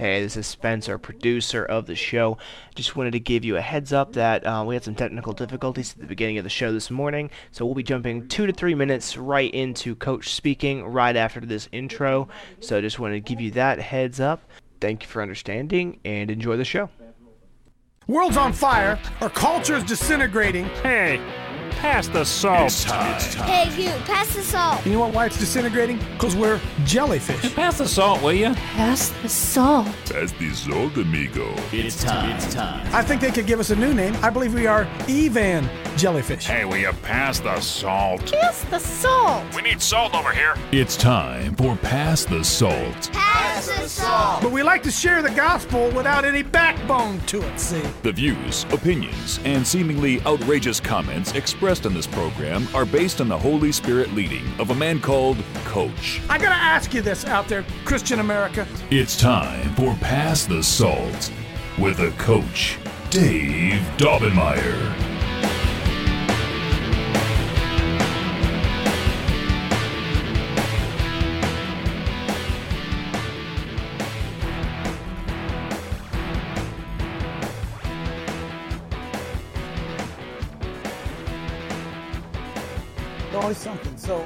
Hey, this is Spencer, producer of the show. Just wanted to give you a heads up that we had some technical difficulties at the beginning of the show this morning, so we'll be jumping 2 to 3 minutes right into Coach speaking right after this intro. So just wanted to give you that heads up. Thank you for understanding and enjoy the show. World's on fire, our culture is disintegrating. Hey, pass the salt. It's time. Hey, you, pass the salt. You know why it's disintegrating? Because we're jellyfish. Pass the salt, will you? Pass the salt. Pass the salt, amigo. It's time. I think they could give us a new name. I believe we are Evan jellyfish. Hey, will you pass the salt? Pass the salt. We need salt over here. It's time for Pass the Salt. Pass the salt. But we like to share the gospel without any backbone to it, see? The views, opinions, and seemingly outrageous comments expressed in this program are based on the Holy Spirit leading of a man called Coach. I gotta ask you this out there, Christian America. It's time for Pass the Salt with a Coach, Dave Daubenmire. Always something. So,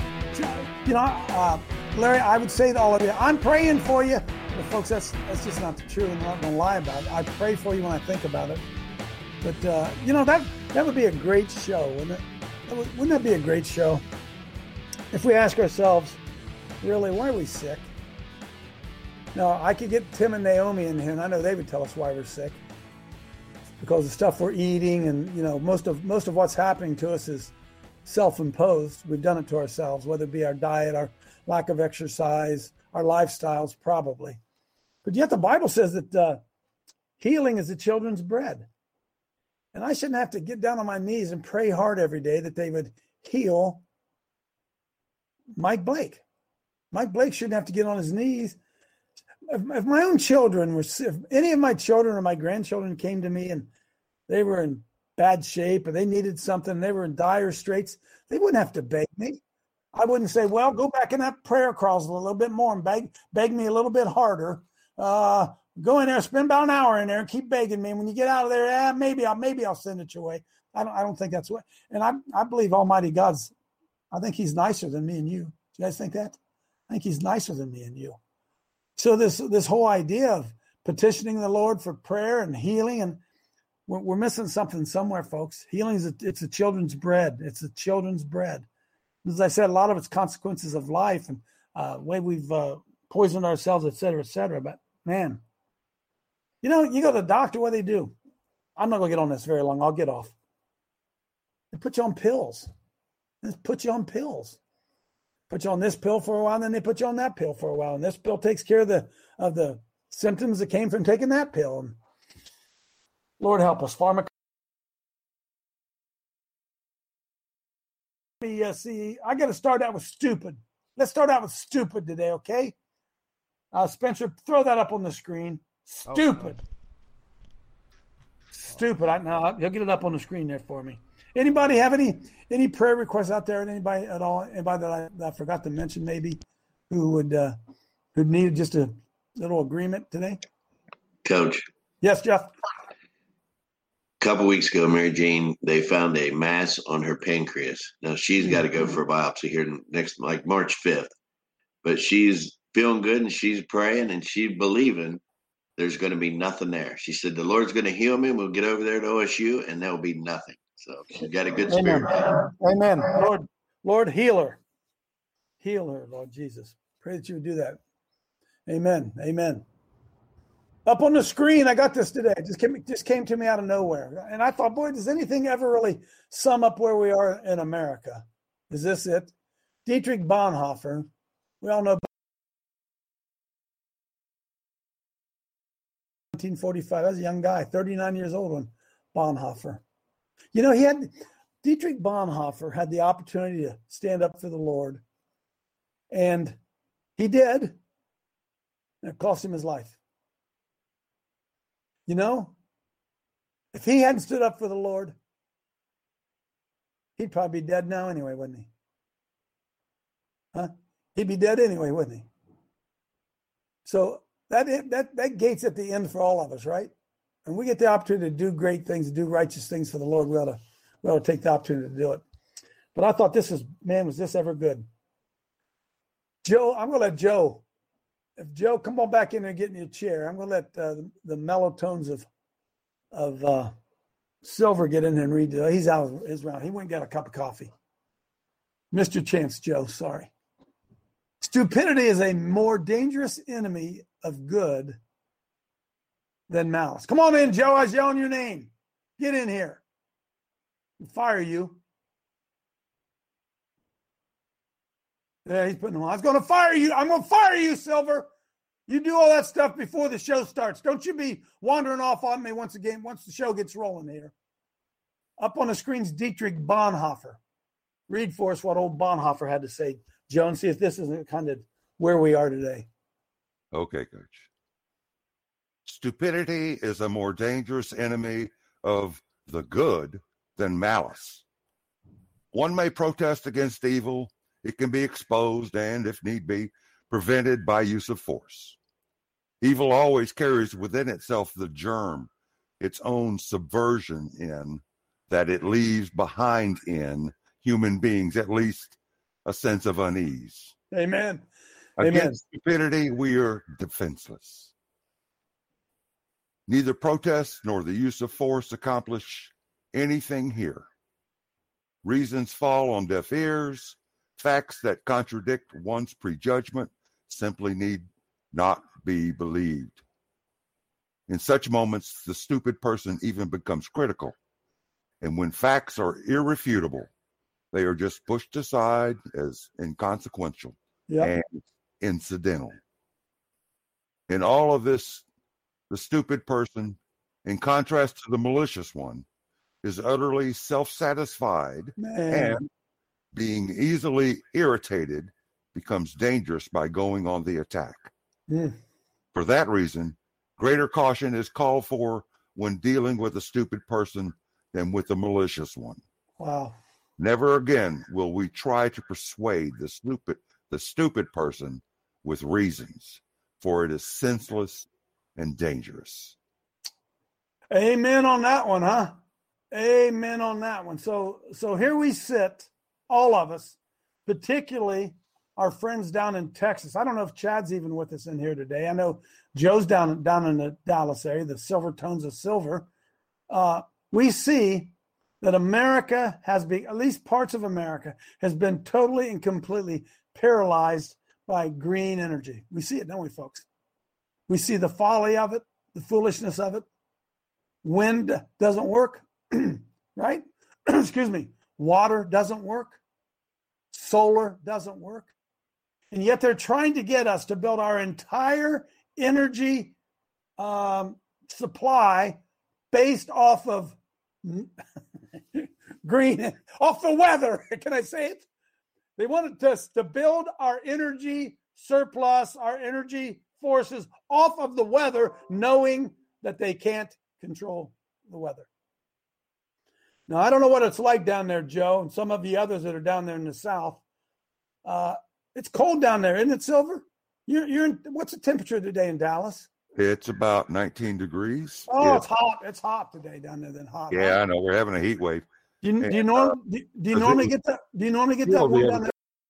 Larry, I would say to all of you, I'm praying for you. But folks, that's just not true, and I'm not going to lie about it. I pray for you when I think about it. But, that would be a great show, wouldn't it? Wouldn't that be a great show? If we ask ourselves, really, why are we sick? Now, I could get Tim and Naomi in here, and I know they would tell us why we're sick. Because the stuff we're eating and, most of what's happening to us is self-imposed. We've done it to ourselves, whether it be our diet, our lack of exercise, our lifestyles, probably. But yet the Bible says that healing is the children's bread. And I shouldn't have to get down on my knees and pray hard every day that they would heal Mike Blake. Mike Blake shouldn't have to get on his knees. If my own children if any of my children or my grandchildren came to me and they were in bad shape or they needed something, they were in dire straits, they wouldn't have to beg me. I wouldn't say, well, go back in that prayer closet a little bit more and beg me a little bit harder. Go in there, spend about an hour in there and keep begging me. And when you get out of there, maybe I'll send it your way. I don't think that's what. And I believe Almighty I think he's nicer than me and you. Do you guys think that? I think he's nicer than me and you. So this whole idea of petitioning the Lord for prayer and healing, and we're missing something somewhere, folks. Healing it's a children's bread. It's a children's bread. As I said, a lot of it's consequences of life and way we've poisoned ourselves, et cetera, et cetera. But man, you go to the doctor, what do they do? I'm not going to get on this very long. I'll get off. They put you on pills. They put you on pills. Put you on this pill for a while, and then they put you on that pill for a while. And this pill takes care of the symptoms that came from taking that pill. And Lord help us, See, I got to start out with stupid. Let's start out with stupid today, okay? Spencer, throw that up on the screen. Stupid. Stupid. You'll get it up on the screen there for me. Anybody have any prayer requests out there? Anybody at all? Anybody that I forgot to mention maybe who needed just a little agreement today? Coach. Yes, Jeff. A couple weeks ago, Mary Jane, they found a mass on her pancreas. Now she's got to go for a biopsy here March 5th, but she's feeling good and she's praying and she's believing there's going to be nothing there. She said, the Lord's going to heal me. We'll get over there to OSU and there'll be nothing. So she's got a good spirit. Amen. Lord, heal her, Lord Jesus. Pray that you would do that. Amen. Up on the screen, I got this today. It just came to me out of nowhere. And I thought, boy, does anything ever really sum up where we are in America? Is this it? Dietrich Bonhoeffer, we all know 1945. I was a young guy, 39 years old when Bonhoeffer. Dietrich Bonhoeffer had the opportunity to stand up for the Lord. And he did. And it cost him his life. If he hadn't stood up for the Lord, he'd probably be dead now anyway, wouldn't he? He'd be dead anyway, wouldn't he? So that gate's at the end for all of us, right? And we get the opportunity to do great things, to do righteous things for the Lord. We ought to take the opportunity to do it. But I thought was this ever good? Joe, I'm going to let Joe. If Joe, come on back in there and get in your chair. I'm going to let the mellow tones of Silver get in there and read. He's out of his round. He went and got a cup of coffee. Missed your chance, Joe. Sorry. Stupidity is a more dangerous enemy of good than malice. Come on in, Joe. I was yelling your name. Get in here. I'll fire you. Yeah, he's putting them on. I was going to fire you. I'm going to fire you, Silver. You do all that stuff before the show starts. Don't you be wandering off on me once the show gets rolling here. Up on the screen's Dietrich Bonhoeffer. Read for us what old Bonhoeffer had to say, Joe, and see if this isn't kind of where we are today. Okay, Coach. Stupidity is a more dangerous enemy of the good than malice. One may protest against evil. It can be exposed and, if need be, prevented by use of force. Evil always carries within itself the germ, its own subversion in that it leaves behind in human beings, at least a sense of unease. Amen. Against stupidity, we are defenseless. Neither protest nor the use of force accomplish anything here. Reasons fall on deaf ears. Facts that contradict one's prejudgment simply need not be believed. In such moments, the stupid person even becomes critical. And when facts are irrefutable, they are just pushed aside as inconsequential and incidental. In all of this, the stupid person, in contrast to the malicious one, is utterly self-satisfied and being easily irritated becomes dangerous by going on the attack. For that reason, greater caution is called for when dealing with a stupid person than with a malicious one. Wow. Never again will we try to persuade the stupid person with reasons, for it is senseless and dangerous. Amen on that one, huh? Amen on that one. So here we sit, all of us, particularly our friends down in Texas. I don't know if Chad's even with us in here today. I know Joe's down in the Dallas area, the Silver Tones of Silver. We see that America has been, at least parts of America, has been totally and completely paralyzed by green energy. We see it, don't we, folks? We see the folly of it, the foolishness of it. Wind doesn't work, right? Excuse me. Water doesn't work. Solar doesn't work. And yet they're trying to get us to build our entire energy supply based off of green, off the weather. Can I say it? They wanted us to build our energy surplus, our energy forces off of the weather, knowing that they can't control the weather. Now, I don't know what it's like down there, Joe, and some of the others that are down there in the South. It's cold down there, isn't it, Silver? You're in, what's the temperature today in Dallas? It's about 19 degrees. Oh, it's hot. It's hot today down there than hot. Yeah, I know. We're having a heat wave. Do you normally get that one down there?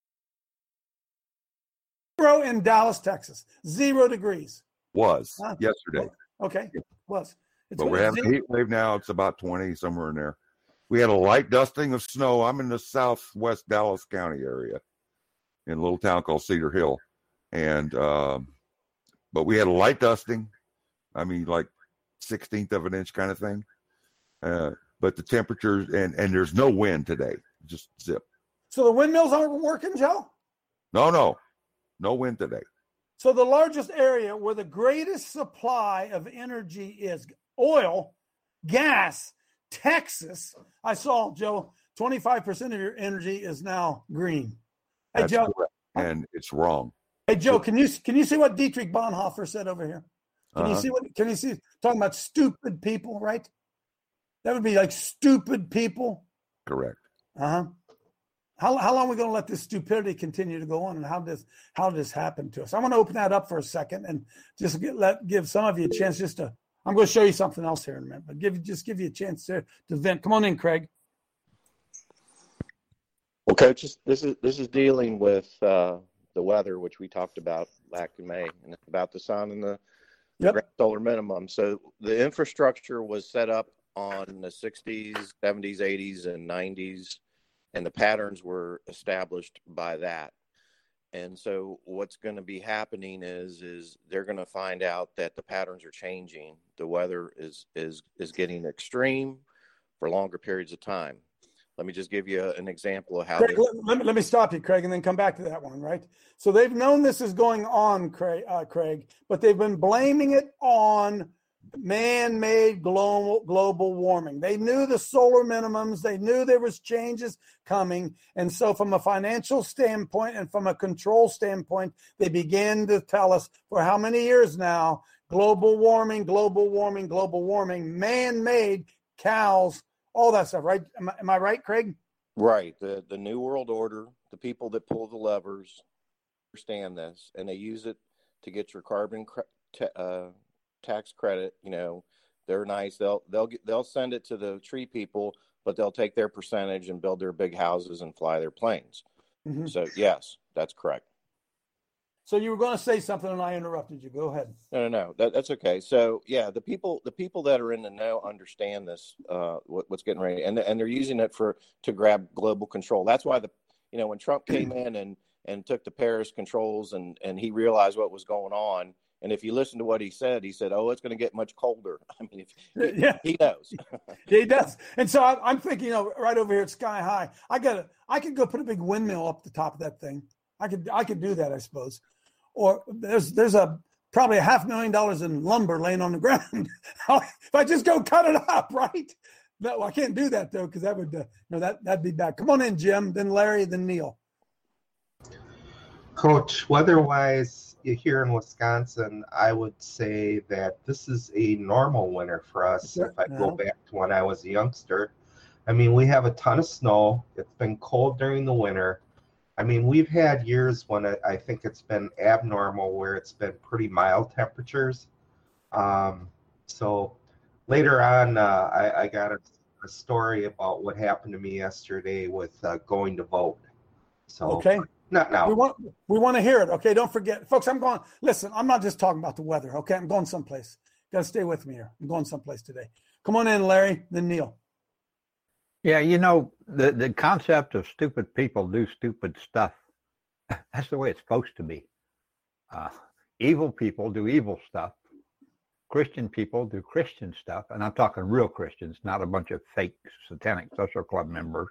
0 in Dallas, Texas. 0 degrees. Was yesterday. Okay. Was. But we're having a heat wave now. It's about 20, somewhere in there. We had a light dusting of snow. I'm in the southwest Dallas County area in a little town called Cedar Hill. And, but we had a light dusting. I mean, like 1/16 of an inch kind of thing. But the temperatures, and there's no wind today. Just zip. So the windmills aren't working, Joe? No wind today. So the largest area where the greatest supply of energy is oil, gas, Texas. I saw, Joe, 25% of your energy is now green. Hey, That's Joe. correct. And it's wrong. Hey, Joe, can you see what Dietrich Bonhoeffer said over here? Can you see talking about stupid people, right? That would be like stupid people. Correct. How How long are we going to let this stupidity continue to go on, and how does this happen to us? I want to open that up for a second and just give some of you a chance just to. I'm going to show you something else here in a minute, but give you a chance to vent. Come on in, Craig. Well, Coach, this is dealing with the weather, which we talked about back in May, and about the sun and the ground solar minimum. So the infrastructure was set up on the 60s, 70s, 80s, and 90s. And the patterns were established by that. And so what's going to be happening is they're going to find out that the patterns are changing. The weather is getting extreme for longer periods of time. Let me just give you an example of how. Craig, let me stop you, Craig, and then come back to that one, right? So they've known this is going on, Craig, but they've been blaming it on man-made global warming. They knew the solar minimums. They knew there was changes coming. And so from a financial standpoint and from a control standpoint, they began to tell us for how many years now, global warming, man-made, cows, all that stuff, right? Am I right, Craig? Right. The New World Order, the people that pull the levers understand this, and they use it to get your carbon tax credit. You know, they're nice. They'll send it to the tree people, but they'll take their percentage and build their big houses and fly their planes. Mm-hmm. So yes, that's correct. So you were going to say something and I interrupted you. Go ahead. No, that's okay. So yeah, the people that are in the know understand this, what's getting ready, and they're using it to grab global control. That's why when Trump came in and took the Paris controls and he realized what was going on. And if you listen to what he said, oh, it's going to get much colder. I mean, he knows. He does. And so I'm thinking, right over here at Sky High, I could go put a big windmill up the top of that thing. I could do that, I suppose. Or there's probably $500,000 in lumber laying on the ground. If I just go cut it up, right? No, I can't do that though, because that would that'd be bad. Come on in, Jim. Then Larry. Then Neil. Coach, weather-wise, here in Wisconsin, I would say that this is a normal winter for us. If I go back to when I was a youngster, I mean, we have a ton of snow. It's been cold during the winter. I mean, we've had years when I think it's been abnormal where it's been pretty mild temperatures. So later on, I got a story about what happened to me yesterday with going to vote. So okay. Not now. We want to hear it. Okay, don't forget, folks. Listen, I'm not just talking about the weather. Okay, I'm going someplace. Got to stay with me here. I'm going someplace today. Come on in, Larry. Then Neil. Yeah, the concept of stupid people do stupid stuff. That's the way it's supposed to be. Evil people do evil stuff. Christian people do Christian stuff, and I'm talking real Christians, not a bunch of fake satanic social club members.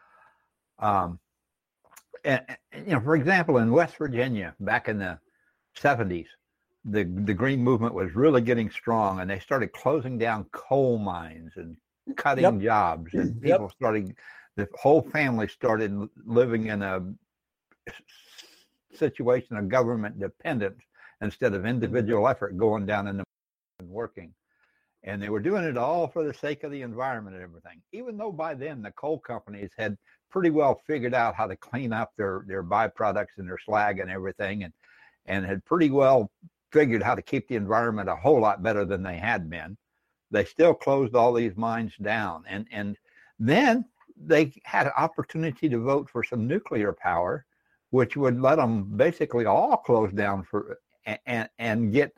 And for example, in West Virginia, back in the 70s, the Green Movement was really getting strong, and they started closing down coal mines and cutting jobs, and people the whole family started living in a situation of government dependence instead of individual effort, going down and working. And they were doing it all for the sake of the environment and everything, even though by then the coal companies had pretty well figured out how to clean up their byproducts and their slag and everything, and had pretty well figured how to keep the environment a whole lot better than they had been. They still closed all these mines down. And then they had an opportunity to vote for some nuclear power, which would let them basically all close down and get,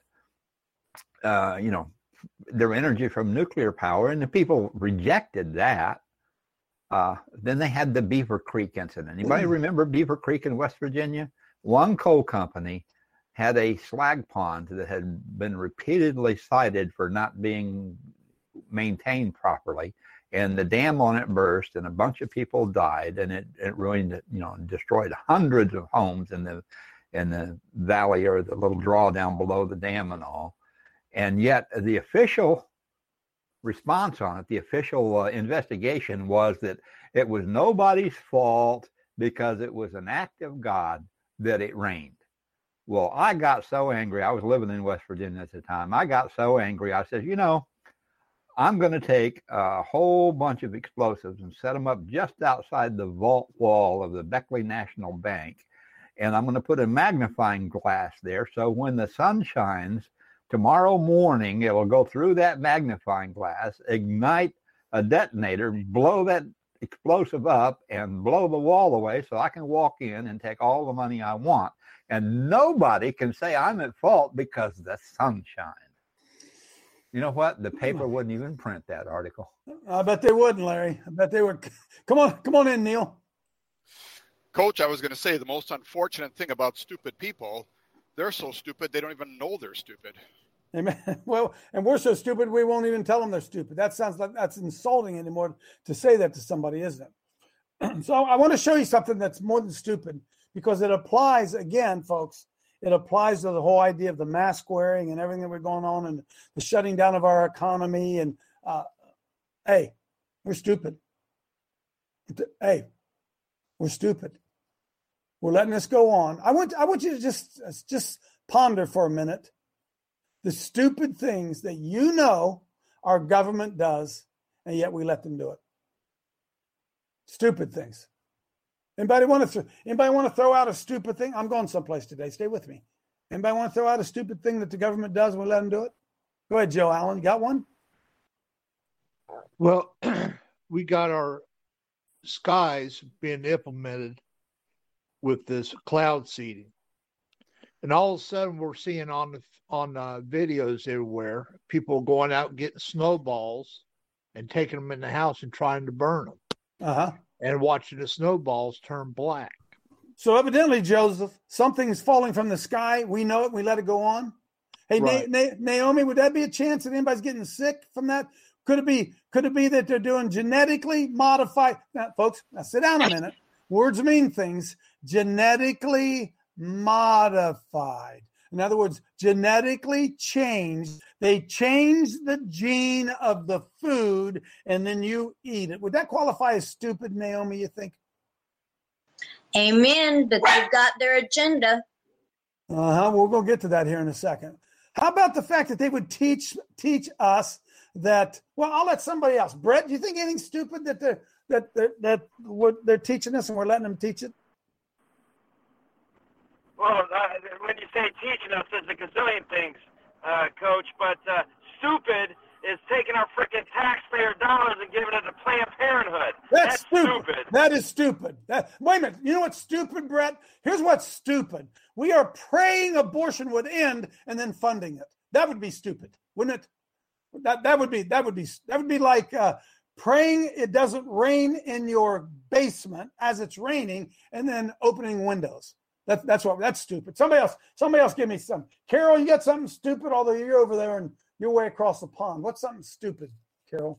their energy from nuclear power. And the people rejected that. Then they had the Beaver Creek incident. Anybody remember Beaver Creek in West Virginia? One coal company had a slag pond that had been repeatedly cited for not being maintained properly, and the dam on it burst, and a bunch of people died, and it ruined, destroyed hundreds of homes in the valley, or the little draw down below the dam and all. And yet the official response on it, the official investigation, was that it was nobody's fault because it was an act of God that it rained. Well, I got so angry. I was living in West Virginia at the time. I got so angry. I said, I'm going to take a whole bunch of explosives and set them up just outside the vault wall of the Beckley National Bank. And I'm going to put a magnifying glass there. So when the sun shines tomorrow morning, it will go through that magnifying glass, ignite a detonator, blow that explosive up and blow the wall away so I can walk in and take all the money I want. And nobody can say I'm at fault because the sun shines. You know what? The paper wouldn't even print that article. I bet they wouldn't, Larry. I bet they would. Come on in, Neil. Coach, I was going to say the most unfortunate thing about stupid people, they're so stupid they don't even know they're stupid. Amen. Well, and we're so stupid we won't even tell them they're stupid. That sounds like that's insulting anymore to say that to somebody, isn't it? So I want to show you something that's more than stupid because it applies, again, folks, it applies to the whole idea of the mask wearing and everything that we're going on and the shutting down of our economy. And, hey, we're stupid. Hey, we're stupid. We're letting this go on. I want you to just ponder for a minute the stupid things that you know our government does, and yet we let them do it. Stupid things. Anybody want to throw out a stupid thing? I'm going someplace today. Stay with me. Anybody want to throw out a stupid thing that the government does and we let them do it? Go ahead, Joe Allen. You got one? Well, we got our skies being implemented with this cloud seeding. And all of a sudden we're seeing on videos everywhere, people going out and getting snowballs and taking them in the house and trying to burn them. And watching the snowballs turn black. So evidently, Joseph, something's falling from the sky. We know it. We let it go on. Hey, right. Naomi, would that be a chance that anybody's getting sick from that? Could it be that they're doing genetically modified? Now, folks, now sit down a minute. Words mean things. Genetically modified. In other words, genetically changed. They change the gene of the food and then you eat it. Would that qualify as stupid, Naomi, you think? Amen, but they've got their agenda. We'll go get to that here in a second. How about the fact that they would teach us that, well, I'll let somebody else. Brett, do you think anything stupid that they're teaching us and we're letting them teach it? Well, when you say teaching us, there's a gazillion things, Coach, but stupid is taking our freaking taxpayer dollars and giving it to Planned Parenthood. That's stupid. That is stupid. Wait a minute. You know what's stupid, Brett? Here's what's stupid. We are praying abortion would end and then funding it. That would be stupid, wouldn't it? That would be like praying it doesn't rain in your basement as it's raining and then opening windows. That's stupid. Somebody else give me some. Carol, you got something stupid, although you're over there and you're way across the pond. What's something stupid, Carol?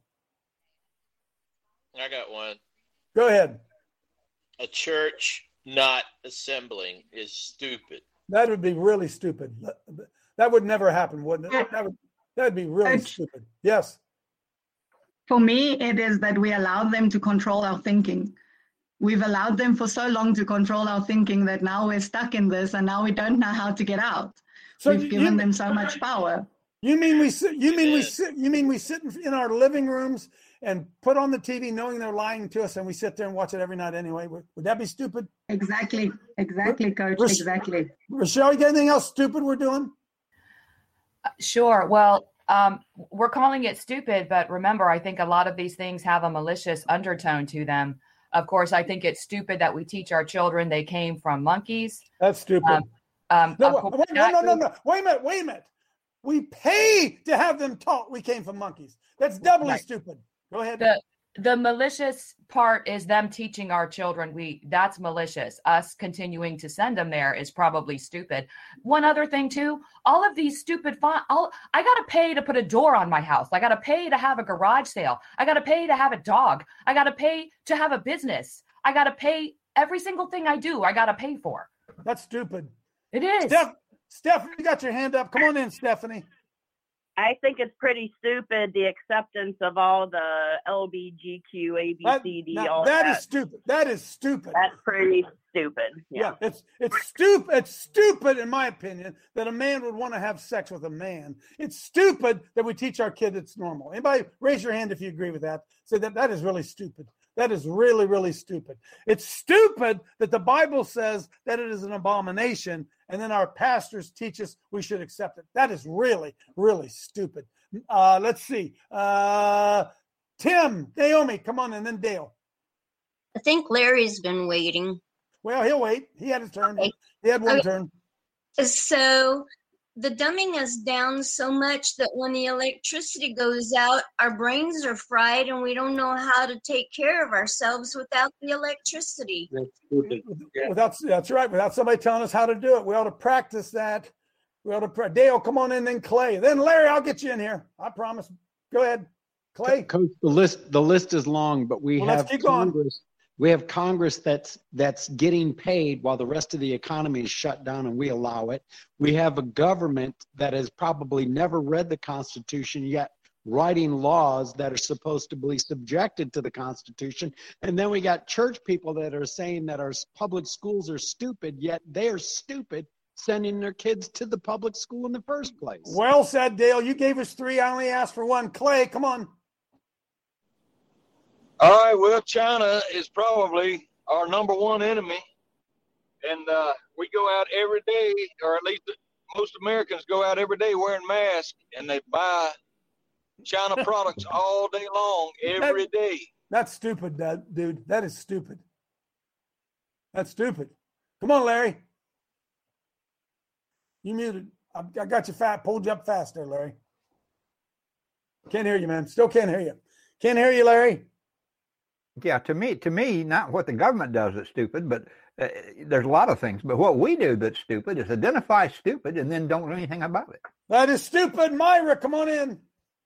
I got one. Go ahead. A church not assembling is stupid. That would be really stupid. That would never happen, wouldn't it? That'd be really stupid. Yes. For me, it is that we allow them to control our thinking. We've allowed them for so long to control our thinking that now we're stuck in this and now we don't know how to get out. So we've given them so much power. You mean we sit in our living rooms and put on the TV knowing they're lying to us and we sit there and watch it every night anyway? Would that be stupid? Exactly, Coach, exactly. Rochelle, you got anything else stupid we're doing? Sure. Well, we're calling it stupid, but remember, I think a lot of these things have a malicious undertone to them. Of course, I think it's stupid that we teach our children they came from monkeys. That's stupid. No. Wait a minute. We pay to have them taught we came from monkeys. That's doubly stupid. Go ahead. The malicious part is them teaching our children. That's malicious. Us continuing to send them there is probably stupid. One other thing too, all of these stupid I got to pay to put a door on my house. I got to pay to have a garage sale. I got to pay to have a dog. I got to pay to have a business. I got to pay every single thing I do. I got to pay for. That's stupid. It is. Stephanie, you got your hand up. Come on in, Stephanie. I think it's pretty stupid, the acceptance of all the LBGQ, ABCD, all that. That is stupid. That is stupid. That's pretty stupid. Yeah, it's stupid. It's stupid, in my opinion, that a man would want to have sex with a man. It's stupid that we teach our kid it's normal. Anybody raise your hand if you agree with that? Say that is really stupid. That is really, really stupid. It's stupid that the Bible says that it is an abomination, and then our pastors teach us we should accept it. That is really, really stupid. Let's see. Tim, Naomi, come on, and then Dale. I think Larry's been waiting. Well, he'll wait. He had his turn. Okay. He had one turn. So the dumbing us down so much that when the electricity goes out, our brains are fried and we don't know how to take care of ourselves without the electricity. That's right. Without somebody telling us how to do it. We ought to practice that. We ought to Dale, come on in, then Clay. Then Larry, I'll get you in here. I promise. Go ahead. Clay. Coach, the list is long, but we have Congress. We have Congress that's getting paid while the rest of the economy is shut down and we allow it. We have a government that has probably never read the Constitution yet, writing laws that are supposed to be subjected to the Constitution. And then we got church people that are saying that our public schools are stupid, yet they're stupid sending their kids to the public school in the first place. Well said, Dale. You gave us 3. I only asked for 1. Clay, come on. All right, well, China is probably our number 1 enemy, and we go out every day, or at least most Americans go out every day wearing masks, and they buy China products all day long, every day. That's stupid, dude. That is stupid. That's stupid. Come on, Larry. You muted. I got you pulled you up fast there, Larry. Can't hear you, man. Still can't hear you. Can't hear you, Larry. Yeah, to me, not what the government does that's stupid, but there's a lot of things. But what we do that's stupid is identify stupid and then don't do anything about it. That is stupid. Myra, come on in.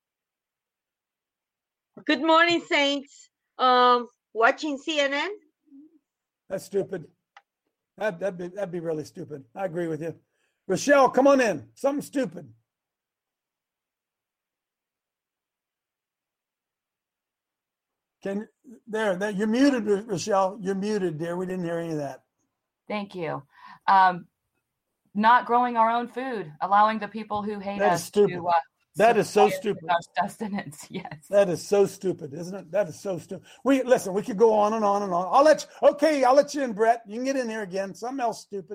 Good morning, Saints. Watching CNN? That's stupid. That'd be really stupid. I agree with you. Rochelle, come on in. Something stupid. There, you're muted, Rochelle. You're muted, dear. We didn't hear any of that. Thank you. Not growing our own food, allowing the people who hate us to. That is so stupid. Sustenance, yes. That is so stupid, isn't it? That is so stupid. We could go on and on and on. I'll let you in, Brett. You can get in here again. Something else stupid.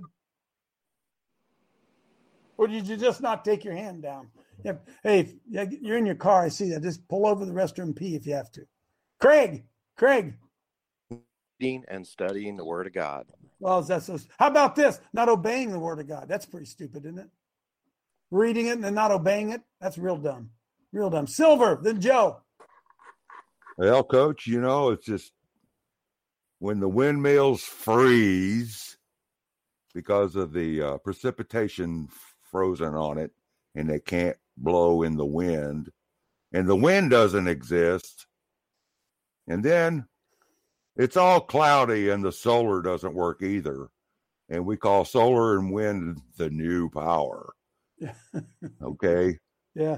Or did you just not take your hand down? Yeah. Hey, you're in your car. I see that. Just pull over the restroom and pee if you have to. Craig. Reading and studying the Word of God. Well, how about this? Not obeying the Word of God. That's pretty stupid, isn't it? Reading it and then not obeying it. That's real dumb. Real dumb. Silver, then Joe. Well, Coach, it's just when the windmills freeze because of the precipitation frozen on it and they can't blow in the wind and the wind doesn't exist. And then it's all cloudy and the solar doesn't work either. And we call solar and wind the new power. Okay? Yeah.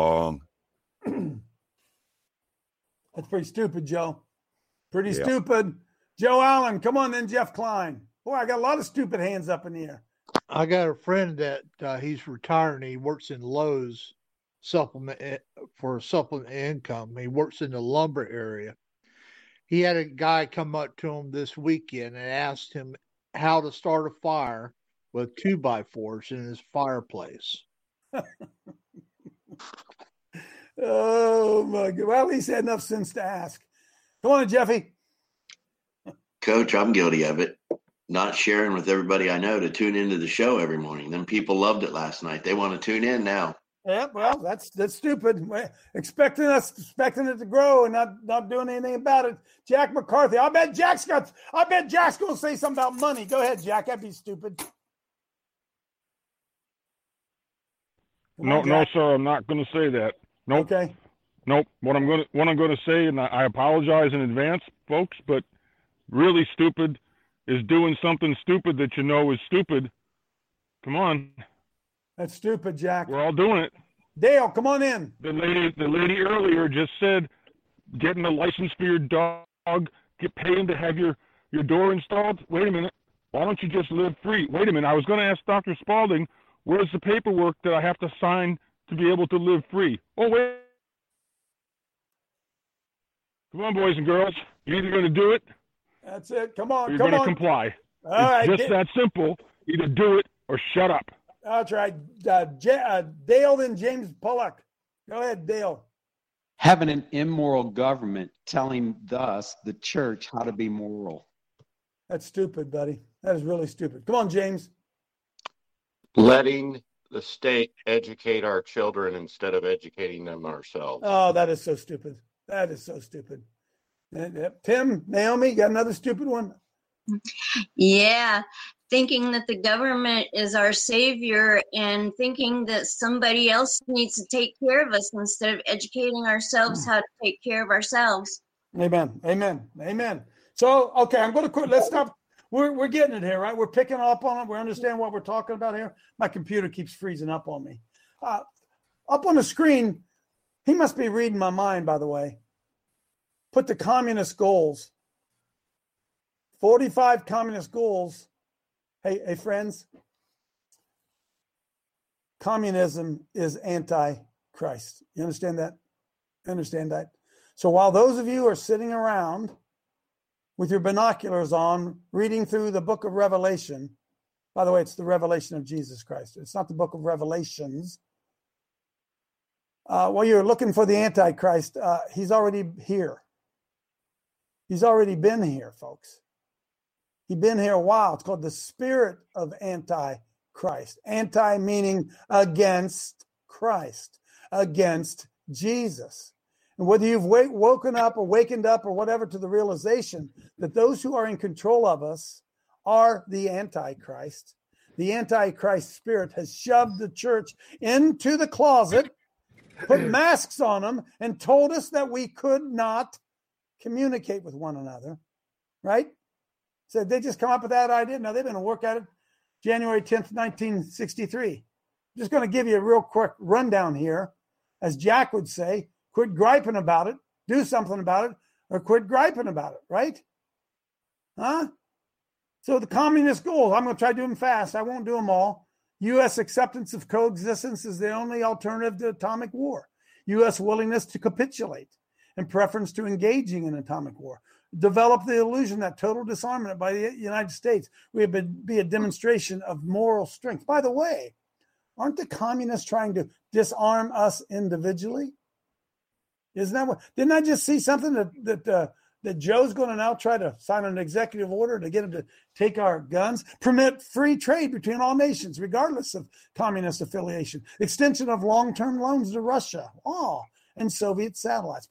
That's pretty stupid, Joe. Pretty stupid. Joe Allen, come on then, Jeff Klein. Boy, I got a lot of stupid hands up in the air. I got a friend that he's retiring. He works in Lowe's supplement income. He works in the lumber area. He had a guy come up to him this weekend and asked him how to start a fire with 2x4s in his fireplace. Oh my God! Well, at least he had enough sense to ask. Come on, Jeffy. Coach, I'm guilty of it. Not sharing with everybody I know to tune into the show every morning. Them people loved it last night. They want to tune in now. Yeah, well, that's stupid. Expecting it to grow and not doing anything about it. Jack McCarthy. I bet Jack's going to say something about money. Go ahead, Jack. That'd be stupid. No, sir. I'm not going to say that. Nope. Okay. Nope. What I'm going to say, and I apologize in advance, folks, but really stupid is doing something stupid that you know is stupid. Come on. That's stupid, Jack. We're all doing it. Dale, come on in. The lady earlier just said, getting a license for your dog, paying to have your door installed. Wait a minute. Why don't you just live free? Wait a minute. I was going to ask Dr. Spalding, where's the paperwork that I have to sign to be able to live free? Oh, wait. Come on, boys and girls. You're either going to do it. That's it. Come on. Or you're going to comply. It's just that simple. Either do it or shut up. That's right. Dale, then James Pollock. Go ahead, Dale. Having an immoral government telling us, the church, how to be moral. That's stupid, buddy. That is really stupid. Come on, James. Letting the state educate our children instead of educating them ourselves. Oh, that is so stupid. That is so stupid. Tim, Naomi, got another stupid one? Yeah, thinking that the government is our savior and thinking that somebody else needs to take care of us instead of educating ourselves how to take care of ourselves. Amen. Amen. Amen. So, okay, I'm going to quit. Let's stop. We're getting it here, right? We're picking up on it. We understand what we're talking about here. My computer keeps freezing up on me. Up on the screen, he must be reading my mind, by the way. Put the communist goals. 45 communist goals. Hey, friends. Communism is anti-Christ. You understand that? Understand that? So while those of you are sitting around with your binoculars on, reading through the book of Revelation, by the way, it's the revelation of Jesus Christ. It's not the book of Revelations. While you're looking for the Antichrist, he's already here. He's already been here, folks. He's been here a while. It's called the spirit of Antichrist. Anti meaning against Christ, against Jesus. And whether you've woken up or wakened up or whatever to the realization that those who are in control of us are the Antichrist spirit has shoved the church into the closet, put masks on them, and told us that we could not communicate with one another, right? So they just come up with that idea. Now, they've been to work at it January 10th, 1963. I'm just going to give you a real quick rundown here. As Jack would say, quit griping about it, do something about it, or quit griping about it, right? Huh? So the communist goals, I'm going to try to do them fast. I won't do them all. U.S. acceptance of coexistence is the only alternative to atomic war. U.S. willingness to capitulate and preference to engaging in atomic war. Develop the illusion that total disarmament by the United States would be a demonstration of moral strength. By the way, aren't the communists trying to disarm us individually? Isn't that what? Didn't I just see something that Joe's going to now try to sign an executive order to get him to take our guns, permit free trade between all nations, regardless of communist affiliation, extension of long-term loans to Russia, and Soviet satellites.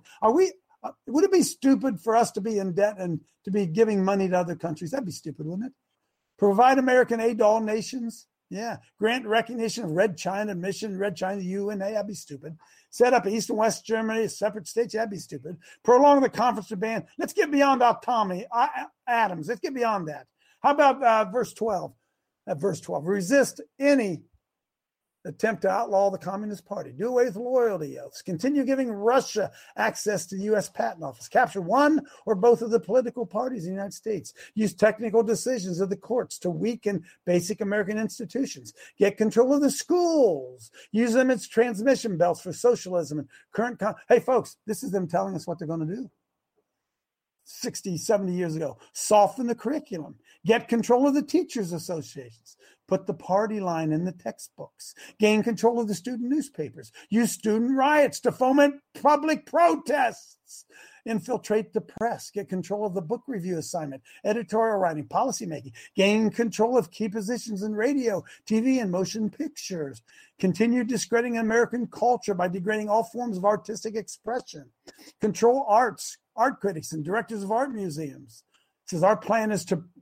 Would it be stupid for us to be in debt and to be giving money to other countries? That'd be stupid, wouldn't it? Provide American aid to all nations. Yeah. Grant recognition of Red China mission, Red China, the UN. That'd be stupid. Set up East and West Germany as separate states. That'd be stupid. Prolong the conference to ban. Let's get beyond autonomy. Atoms. Let's get beyond that. How about verse 12? Verse 12. Resist any attempt to outlaw the Communist Party. Do away with loyalty oaths. Continue giving Russia access to the U.S. Patent Office. Capture one or both of the political parties in the United States. Use technical decisions of the courts to weaken basic American institutions. Get control of the schools. Use them as transmission belts for socialism and current... Hey, folks, this is them telling us what they're going to do. 60, 70 years ago. Soften the curriculum. Get control of the teachers' associations. Put the party line in the textbooks. Gain control of the student newspapers. Use student riots to foment public protests. Infiltrate the press. Get control of the book review assignment, editorial writing, policymaking. Gain control of key positions in radio, TV, and motion pictures. Continue discrediting American culture by degrading all forms of artistic expression. Control arts, art critics, and directors of art museums. It says our plan is to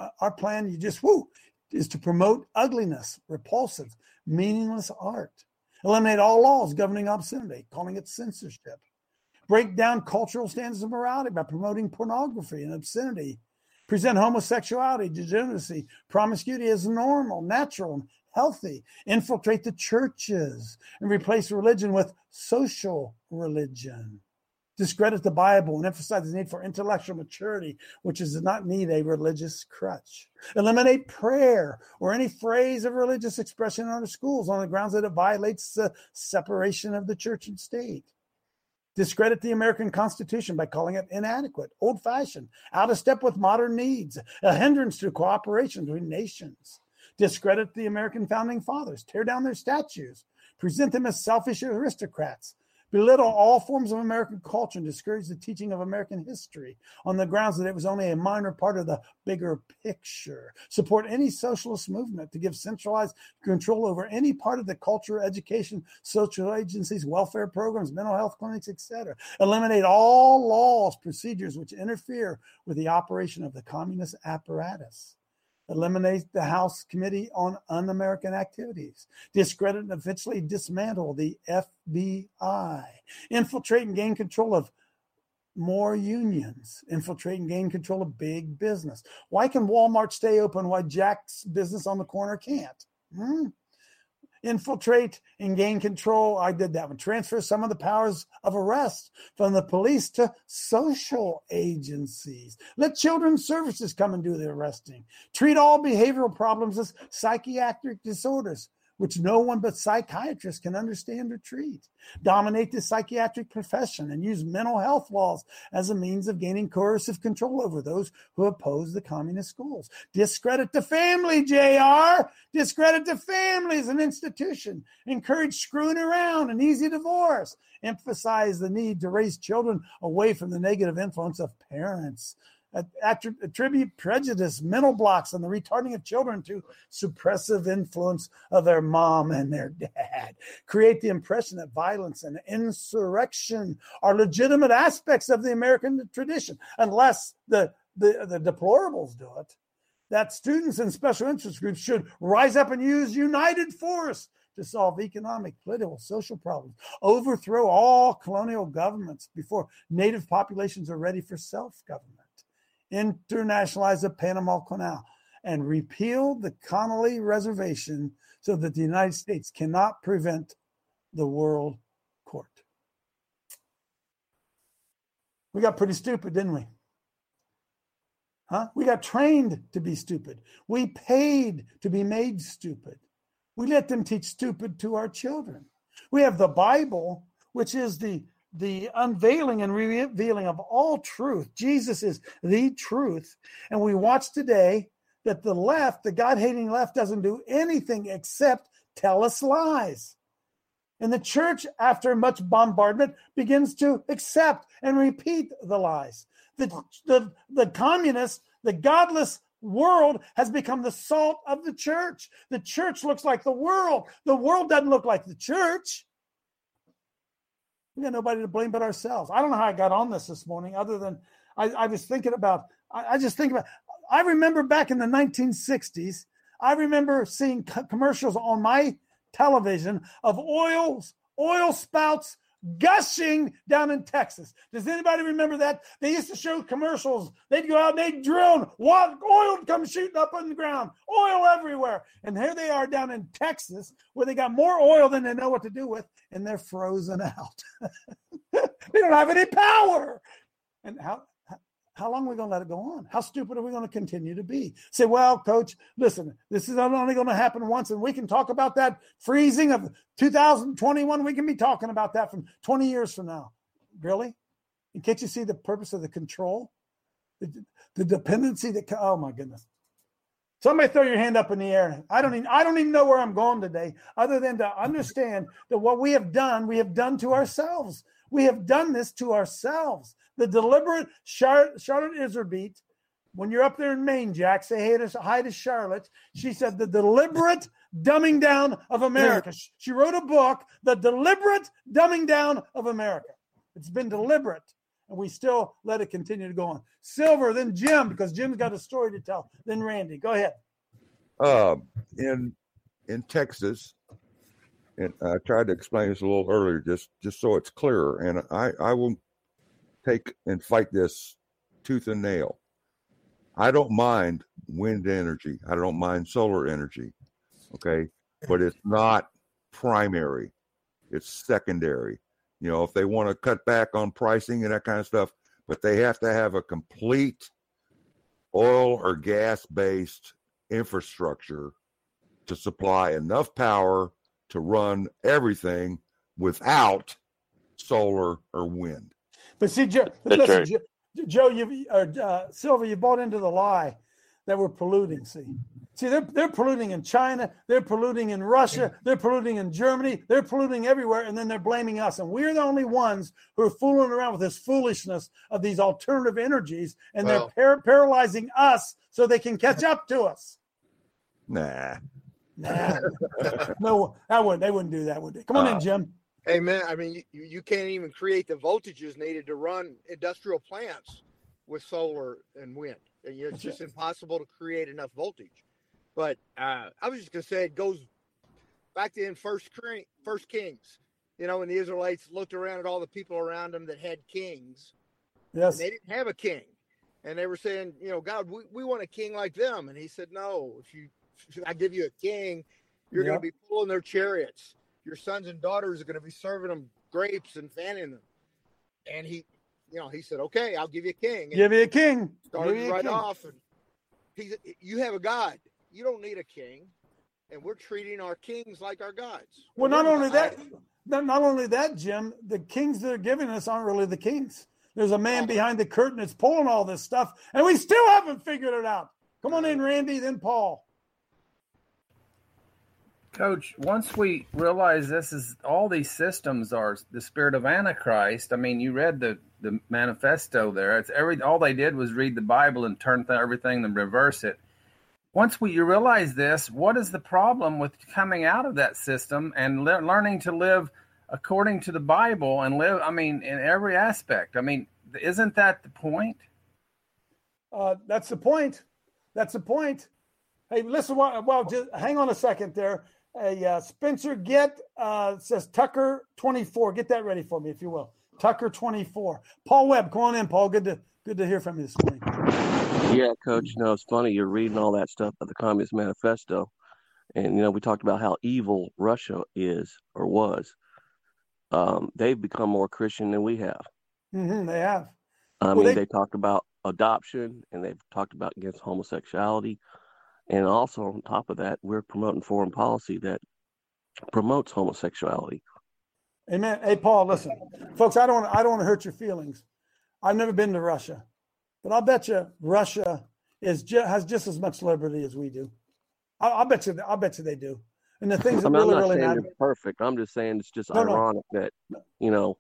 promote ugliness, repulsive, meaningless art. Eliminate all laws governing obscenity, calling it censorship. Break down cultural standards of morality by promoting pornography and obscenity. Present homosexuality, degeneracy, promiscuity as normal, natural, and healthy. Infiltrate the churches and replace religion with social religion. Discredit the Bible and emphasize the need for intellectual maturity, which does not need a religious crutch. Eliminate prayer or any phrase of religious expression in our schools on the grounds that it violates the separation of the church and state. Discredit the American Constitution by calling it inadequate, old-fashioned, out of step with modern needs, a hindrance to cooperation between nations. Discredit the American founding fathers, tear down their statues, present them as selfish aristocrats, belittle all forms of American culture, and discourage the teaching of American history on the grounds that it was only a minor part of the bigger picture. Support any socialist movement to give centralized control over any part of the culture, education, social agencies, welfare programs, mental health clinics, etc. Eliminate all laws, procedures which interfere with the operation of the communist apparatus. Eliminate the House Committee on Un-American Activities. Discredit and eventually dismantle the FBI. Infiltrate and gain control of more unions. Infiltrate and gain control of big business. Why can Walmart stay open while Jack's business on the corner can't? Infiltrate and gain control. I did that one. Transfer some of the powers of arrest from the police to social agencies. Let children's services come and do the arresting. Treat all behavioral problems as psychiatric disorders, which no one but psychiatrists can understand or treat. Dominate the psychiatric profession and use mental health laws as a means of gaining coercive control over those who oppose the communist schools. Discredit the family, JR. Discredit the family as an institution. Encourage screwing around and easy divorce. Emphasize the need to raise children away from the negative influence of parents. Attribute prejudice, mental blocks, and the retarding of children to suppressive influence of their mom and their dad. Create the impression that violence and insurrection are legitimate aspects of the American tradition, unless the deplorables do it. That students and special interest groups should rise up and use united force to solve economic, political, social problems. Overthrow all colonial governments before native populations are ready for self-government. Internationalize the Panama Canal, and repeal the Connolly Reservation so that the United States cannot prevent the World Court. We got pretty stupid, didn't we? We got trained to be stupid. We paid to be made stupid. We let them teach stupid to our children. We have the Bible, which is the unveiling and revealing of all truth. Jesus is the truth. And we watch today that the left, the God-hating left, doesn't do anything except tell us lies. And the church, after much bombardment, begins to accept and repeat the lies. The communist, the godless world has become the salt of the church. The church looks like the world. The world doesn't look like the church. We got nobody to blame but ourselves. I don't know how I got on this morning, other than I was thinking about, I remember back in the 1960s, I remember seeing commercials on my television of oil spouts gushing down in Texas. Does anybody remember that? They used to show commercials. They'd go out and they'd drill, and oil would come shooting up on the ground, oil everywhere. And here they are down in Texas, where they got more oil than they know what to do with, and they're frozen out. They don't have any power. And how long are we going to let it go on? How stupid are we going to continue to be? Say, well, Coach, listen, this is only going to happen once, and we can talk about that freezing of 2021. We can be talking about that from 20 years from now. Really? And can't you see the purpose of the control? The dependency that, oh my goodness. Somebody throw your hand up in the air. I don't even know where I'm going today, other than to understand that what we have done to ourselves. We have done this to ourselves. The deliberate Charlotte Iserbeat, when you're up there in Maine, Jack, say hi to Charlotte. She said the deliberate dumbing down of America. She wrote a book, The Deliberate Dumbing Down of America. It's been deliberate, and we still let it continue to go on. Silver, then Jim, because Jim's got a story to tell. Then Randy, go ahead. In Texas, and I tried to explain this a little earlier, just so it's clearer, and I will take and fight this tooth and nail. I don't mind wind energy. I don't mind solar energy. Okay. but it's not primary. It's secondary. You know, if they want to cut back on pricing and that kind of stuff, but they have to have a complete oil or gas-based infrastructure to supply enough power to run everything without solar or wind. But see, Joe, listen, Joe, Silver, you bought into the lie that we're polluting. See, they're polluting in China, they're polluting in Russia, they're polluting in Germany, they're polluting everywhere, and then they're blaming us. And we're the only ones who are fooling around with this foolishness of these alternative energies, and they're paralyzing us so they can catch up to us. Nah. No, they wouldn't do that, would they? Come on in, Jim. Hey, man, I mean, you can't even create the voltages needed to run industrial plants with solar and wind. It's just impossible to create enough voltage. But I was just going to say it goes back to in First Kings, you know, when the Israelites looked around at all the people around them that had kings. Yes. And they didn't have a king. And they were saying, you know, God, we want a king like them. And he said, no, if I give you a king, you're going to be pulling their chariots. Your sons and daughters are going to be serving them grapes and fanning them. And he said, okay, I'll give you a king. Give me a king. Started right off. And he said, you have a God. You don't need a king. And we're treating our kings like our gods. Well, not only that, Jim, the kings that are giving us aren't really the kings. There's a man behind the curtain that's pulling all this stuff, and we still haven't figured it out. Come on in, Randy, then Paul. Coach, once we realize all these systems are the spirit of Antichrist, I mean, you read the manifesto there. All they did was read the Bible and turn everything and reverse it. Once you realize this, what is the problem with coming out of that system and learning to live according to the Bible and live, I mean, in every aspect? I mean, isn't that the point? That's the point. That's the point. Hey, listen, just hang on a second there. Spencer says Tucker 24. Get that ready for me, if you will. Tucker 24. Paul Webb, come on in, Paul. Good to hear from you this morning. Yeah, Coach. You know, it's funny. You're reading all that stuff about the Communist Manifesto. And, you know, we talked about how evil Russia is or was. They've become more Christian than we have. Mm-hmm, they have. They talked about adoption, and they've talked about against homosexuality. And also on top of that, we're promoting foreign policy that promotes homosexuality. Amen. Hey, Paul, listen, folks, I don't want to hurt your feelings. I've never been to Russia, but I'll bet you Russia has just as much liberty as we do. I'll bet you they do. And the things that I'm not really saying matter. It's perfect. I'm just saying it's just ironic that, you know.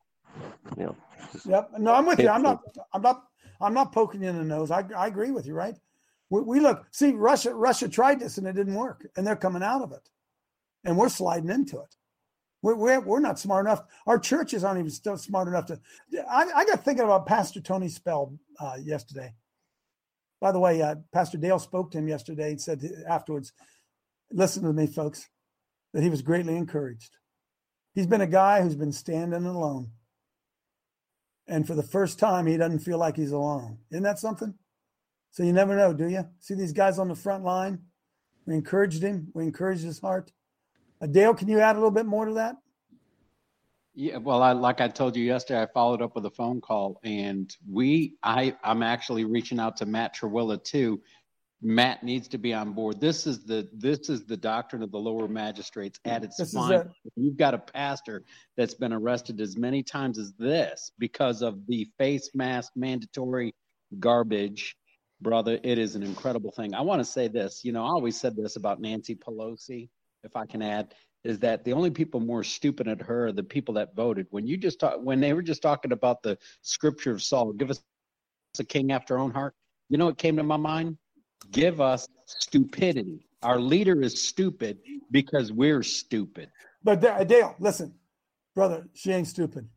Yep. No, I'm with you. I'm not poking you in the nose. I agree with you, right? We look, see, Russia tried this and it didn't work, and they're coming out of it, and we're sliding into it. We're not smart enough. Our churches aren't even still smart enough to. I got thinking about Pastor Tony Spell yesterday. By the way, Pastor Dale spoke to him yesterday and said afterwards, "Listen to me, folks," that he was greatly encouraged. He's been a guy who's been standing alone, and for the first time, he doesn't feel like he's alone. Isn't that something? So you never know, do you? See these guys on the front line? We encouraged him. We encouraged his heart. Dale, can you add a little bit more to that? Yeah, well, like I told you yesterday, I followed up with a phone call, and I'm actually reaching out to Matt Trewilla too. Matt needs to be on board. This is the doctrine of the lower magistrates at its finest. You've got a pastor that's been arrested as many times as this because of the face mask mandatory garbage. Brother, it is an incredible thing. I want to say this. You know, I always said this about Nancy Pelosi, if I can add, is that the only people more stupid at her are the people that voted. When they were just talking about the scripture of Saul, give us a king after our own heart. You know what came to my mind? Give us stupidity. Our leader is stupid because we're stupid. But Dale, listen, brother, she ain't stupid.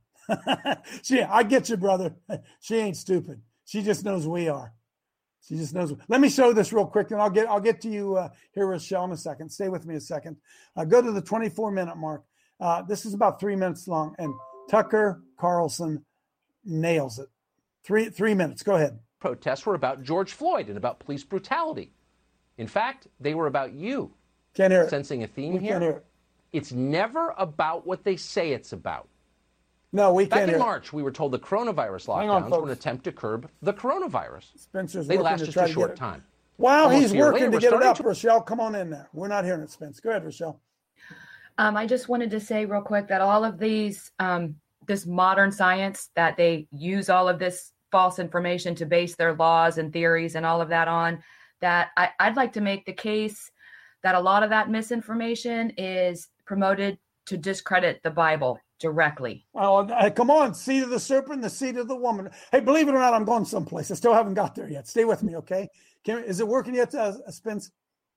I get you, brother. She ain't stupid. She just knows we are. She just knows. Let me show this real quick, and I'll get to you here, Rochelle, in a second. Stay with me a second. Go to the 24-minute mark. This is about 3 minutes long, and Tucker Carlson nails it. Three minutes. Go ahead. Protests were about George Floyd and about police brutality. In fact, they were about you. Can't hear it. Sensing a theme We here? can't hear it. It's never about what they say it's about. No, we Back can't in hear it. March, we were told the coronavirus Hang on, lockdowns folks. were an attempt to curb the coronavirus. Spencer's They working last to just try a to short get it. time. While Almost he's a year working later, to we're get it starting up, Rochelle, come on in there. We're not hearing it, Spence. Go ahead, Rochelle. I just wanted to say real quick that all of these, this modern science that they use all of this false information to base their laws and theories and all of that on, that I'd like to make the case that a lot of that misinformation is promoted to discredit the Bible directly. Oh, come on. Seed of the serpent, the seed of the woman. Hey, believe it or not, I'm going someplace. I still haven't got there yet. Stay with me, okay? Is it working yet, Spence?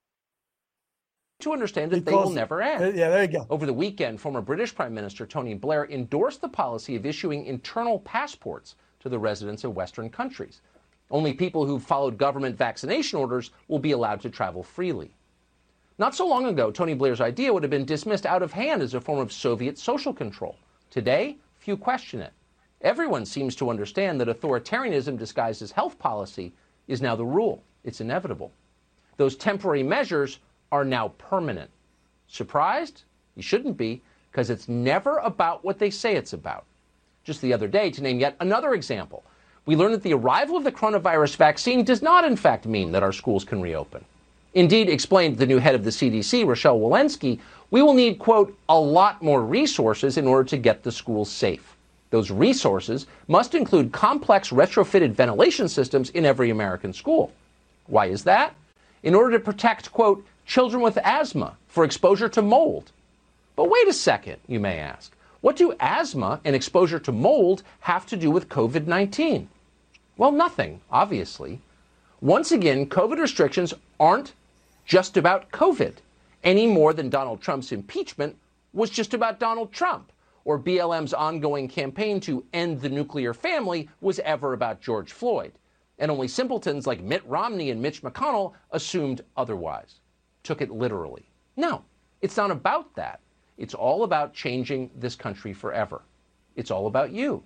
To understand that they will never end. Yeah, there you go. Over the weekend, former British Prime Minister Tony Blair endorsed the policy of issuing internal passports to the residents of Western countries. Only people who followed government vaccination orders will be allowed to travel freely. Not so long ago, Tony Blair's idea would have been dismissed out of hand as a form of Soviet social control. Today, few question it. Everyone seems to understand that authoritarianism disguised as health policy is now the rule. It's inevitable. Those temporary measures are now permanent. Surprised? You shouldn't be, because it's never about what they say it's about. Just the other day, to name yet another example, we learned that the arrival of the coronavirus vaccine does not, in fact, mean that our schools can reopen. Indeed, explained the new head of the CDC, Rochelle Walensky, we will need, quote, a lot more resources in order to get the schools safe. Those resources must include complex retrofitted ventilation systems in every American school. Why is that? In order to protect, quote, children with asthma for exposure to mold. But wait a second, you may ask. What do asthma and exposure to mold have to do with COVID-19? Well, nothing, obviously. Once again, COVID restrictions aren't just about COVID, any more than Donald Trump's impeachment was just about Donald Trump, or BLM's ongoing campaign to end the nuclear family was ever about George Floyd. And only simpletons like Mitt Romney and Mitch McConnell assumed otherwise, took it literally. No, it's not about that. It's all about changing this country forever. It's all about you.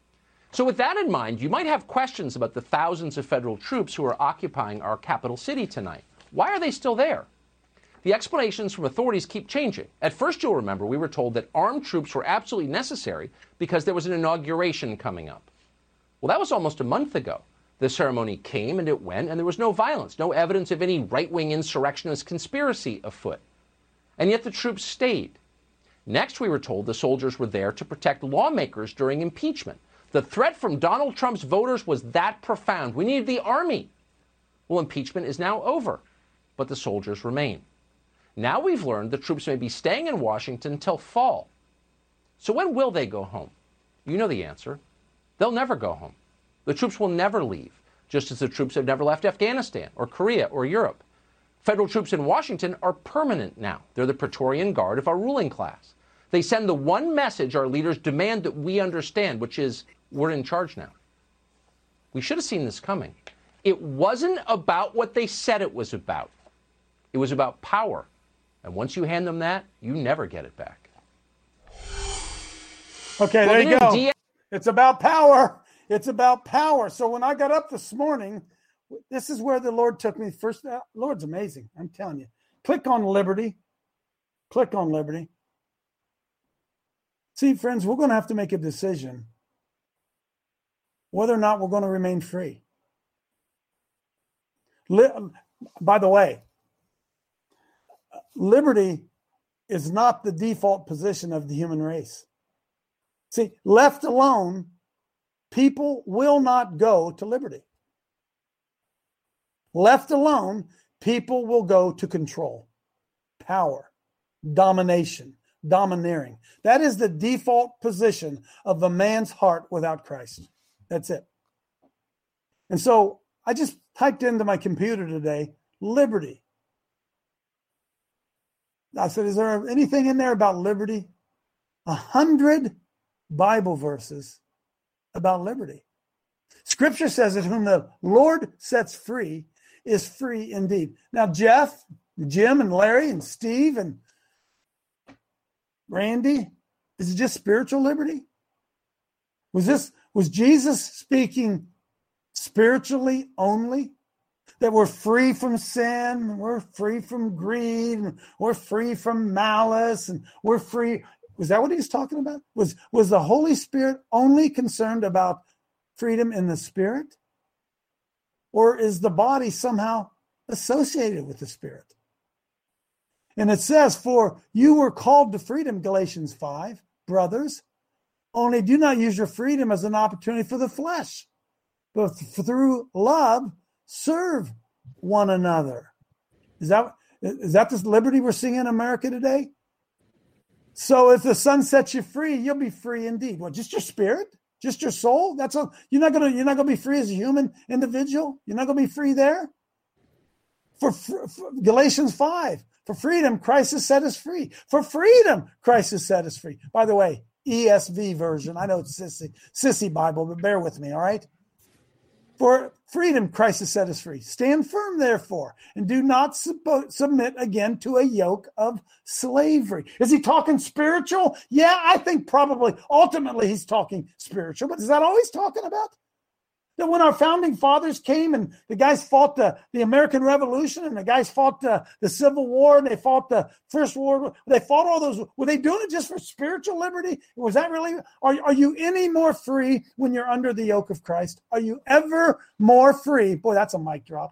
So with that in mind, you might have questions about the thousands of federal troops who are occupying our capital city tonight. Why are they still there? The explanations from authorities keep changing. At first, you'll remember we were told that armed troops were absolutely necessary because there was an inauguration coming up. Well, that was almost a month ago. The ceremony came and it went, and there was no violence, no evidence of any right-wing insurrectionist conspiracy afoot. And yet the troops stayed. Next, we were told the soldiers were there to protect lawmakers during impeachment. The threat from Donald Trump's voters was that profound. We needed the army. Well, impeachment is now over, but the soldiers remain. Now we've learned the troops may be staying in Washington until fall. So when will they go home? You know the answer. They'll never go home. The troops will never leave, just as the troops have never left Afghanistan or Korea or Europe. Federal troops in Washington are permanent now. They're the Praetorian Guard of our ruling class. They send the one message our leaders demand that we understand, which is we're in charge now. We should have seen this coming. It wasn't about what they said it was about. It was about power. And once you hand them that, you never get it back. Okay, there you go. It's about power. It's about power. So when I got up this morning, this is where the Lord took me first. Lord's amazing. I'm telling you. Click on liberty. Click on liberty. See, friends, we're going to have to make a decision whether or not we're going to remain free. By the way, liberty is not the default position of the human race. See, left alone, people will not go to liberty. Left alone, people will go to control, power, domination, domineering. That is the default position of a man's heart without Christ. That's it. And so I just typed into my computer today, liberty. I said, is there anything in there about liberty? 100 Bible verses about liberty. Scripture says that whom the Lord sets free is free indeed. Now, Jeff, Jim, and Larry, and Steve, and Randy, is it just spiritual liberty? Was Jesus speaking spiritually only? that we're free from sin, we're free from greed, and we're free from malice, and we're free. Was that what he was talking about? Was the Holy Spirit only concerned about freedom in the spirit? Or is the body somehow associated with the spirit? And it says, for you were called to freedom, Galatians 5, brothers, only do not use your freedom as an opportunity for the flesh, but through love, serve one another. Is that the liberty we're seeing in America today? So if the Son sets you free, you'll be free indeed. Well, just your spirit, just your soul. That's all. You're not gonna be free as a human individual. You're not gonna be free there. For Galatians 5, for freedom, Christ has set us free. For freedom, Christ has set us free. By the way, ESV version. I know it's sissy Bible, but bear with me, all right? For freedom, Christ has set us free. Stand firm, therefore, and do not submit again to a yoke of slavery. Is he talking spiritual? Yeah, I think probably ultimately he's talking spiritual, but is that all he's talking about? That when our founding fathers came and the guys fought the American Revolution and the guys fought the Civil War and they fought the First World War, they fought all those. Were they doing it just for spiritual liberty? Was that really? Are you any more free when you're under the yoke of Christ? Are you ever more free? Boy, that's a mic drop.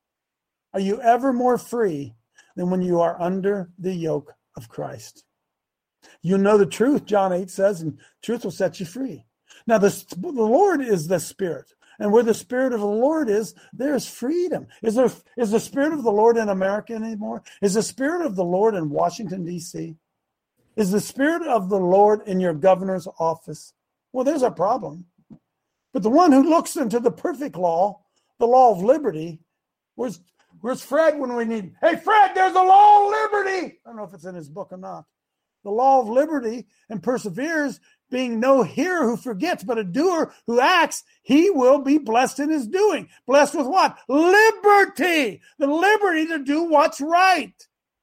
Are you ever more free than when you are under the yoke of Christ? You know the truth, John 8 says, and truth will set you free. Now, the Lord is the Spirit. And where the Spirit of the Lord is, there's freedom. Is the Spirit of the Lord in America anymore? Is the Spirit of the Lord in Washington, D.C.? Is the Spirit of the Lord in your governor's office? Well, there's a problem. But the one who looks into the perfect law, the law of liberty, where's Fred when we need him? Hey, Fred, there's a law of liberty. I don't know if it's in his book or not. The law of liberty and perseveres, being no hearer who forgets, but a doer who acts, he will be blessed in his doing. Blessed with what? Liberty. The liberty to do what's right.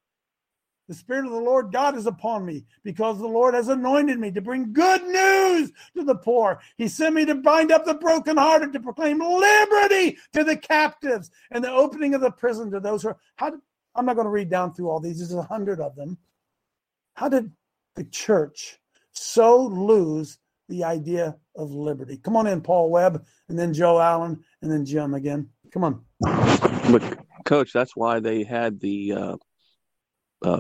The Spirit of the Lord God is upon me because the Lord has anointed me to bring good news to the poor. He sent me to bind up the brokenhearted, to proclaim liberty to the captives and the opening of the prison to those who are. I'm not going to read down through all these. There's 100 of them. How did the church so lose the idea of liberty? Come on in, Paul Webb, and then Joe Allen, and then Jim again. Come on. But Coach, that's why they had gosh,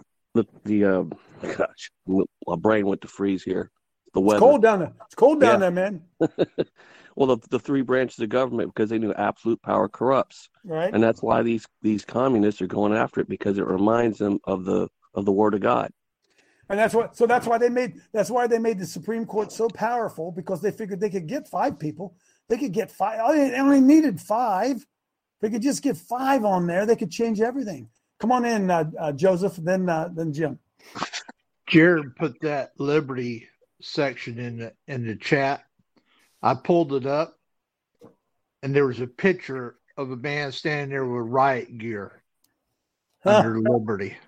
my brain went to freeze here. The weather. It's cold down there. It's cold down there, man. Well, the three branches of government, because they knew absolute power corrupts, right? And that's why these communists are going after it, because it reminds them of the Word of God. And that's why they made the Supreme Court so powerful, because they figured they could get 5 people. They could get 5. They only needed 5. They could just get 5 on there. They could change everything. Come on in, Joseph, then Jim. Jared put that liberty section in the chat. I pulled it up, and there was a picture of a man standing there with riot gear under liberty.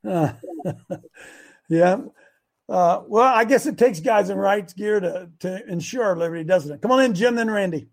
Yeah. Well, I guess it takes guys in rights gear to ensure liberty, doesn't it? Come on in, Jim, then Randy.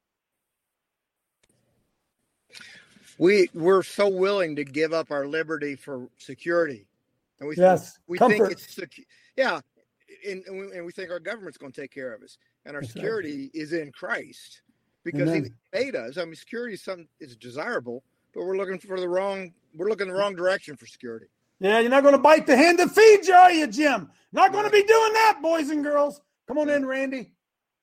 We're so willing to give up our liberty for security, and we think it's and we think our government's going to take care of us, and our security is in Christ because He made us. I mean, security is desirable, but we're looking in the wrong direction for security. Yeah, you're not going to bite the hand that feeds you, are you, Jim? Not going to be doing that, boys and girls. Come on in, Randy.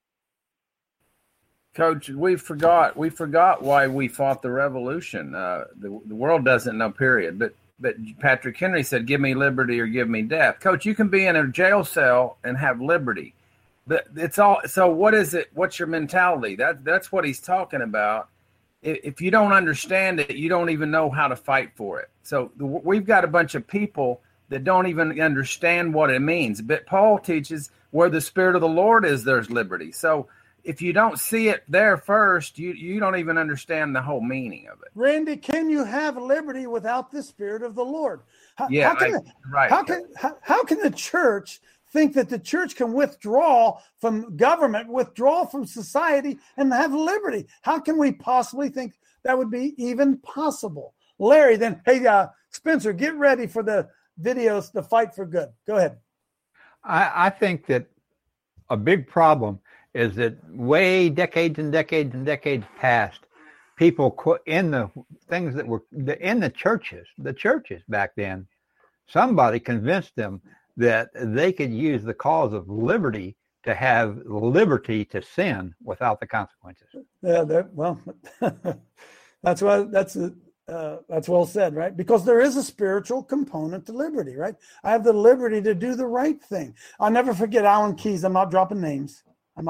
Coach, we forgot why we fought the revolution. The world doesn't know, period. But Patrick Henry said, "Give me liberty or give me death." Coach, you can be in a jail cell and have liberty. But it's all. So what is it? What's your mentality? That's what he's talking about. If you don't understand it, you don't even know how to fight for it. So we've got a bunch of people that don't even understand what it means. But Paul teaches where the Spirit of the Lord is, there's liberty. So if you don't see it there first, you don't even understand the whole meaning of it. Randy, can you have liberty without the Spirit of the Lord? How can the church think that the church can withdraw from government, withdraw from society, and have liberty? How can we possibly think that would be even possible? Larry, then, hey, Spencer, get ready for the videos, The Fight for Good. Go ahead. I think that a big problem is that way decades and decades and decades past, people in the things that were in the churches back then, somebody convinced them that they could use the cause of liberty to have liberty to sin without the consequences. Yeah, well, that's well said, right? Because there is a spiritual component to liberty, right? I have the liberty to do the right thing. I'll never forget Alan Keyes. I'm not dropping names.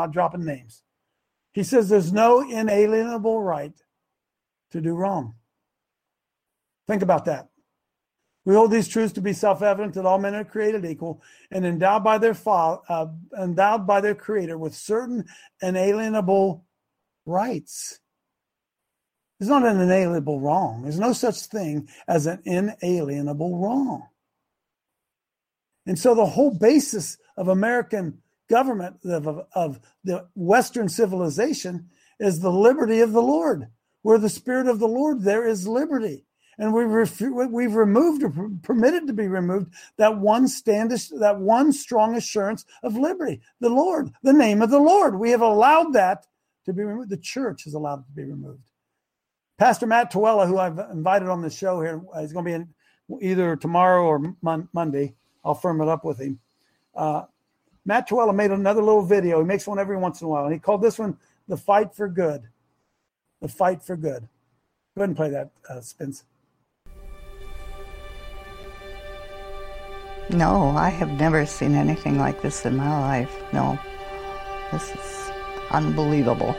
He says there's no inalienable right to do wrong. Think about that. We hold these truths to be self-evident that all men are created equal and endowed by their Creator with certain inalienable rights. There's not an inalienable wrong. There's no such thing as an inalienable wrong. And so the whole basis of American government, of the Western civilization, is the liberty of the Lord. Where the Spirit of the Lord, there is liberty. And we've removed or permitted to be removed that one strong assurance of liberty, the Lord, the name of the Lord. We have allowed that to be removed. The church has allowed it to be removed. Pastor Matt Tuella, who I've invited on the show here, he's going to be in either tomorrow or Monday. I'll firm it up with him. Matt Tuella made another little video. He makes one every once in a while. And he called this one, The Fight for Good. The Fight for Good. Go ahead and play that, Spence. No, I have never seen anything like this in my life. No, this is unbelievable.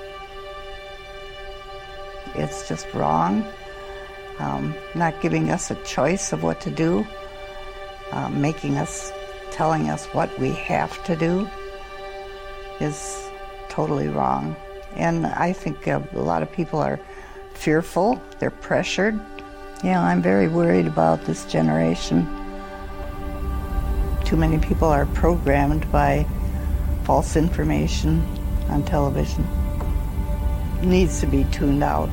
It's just wrong. Not giving us a choice of what to do, telling us what we have to do is totally wrong. And I think a lot of people are fearful, they're pressured. I'm very worried about this generation. Too many people are programmed by false information on television. It needs to be tuned out.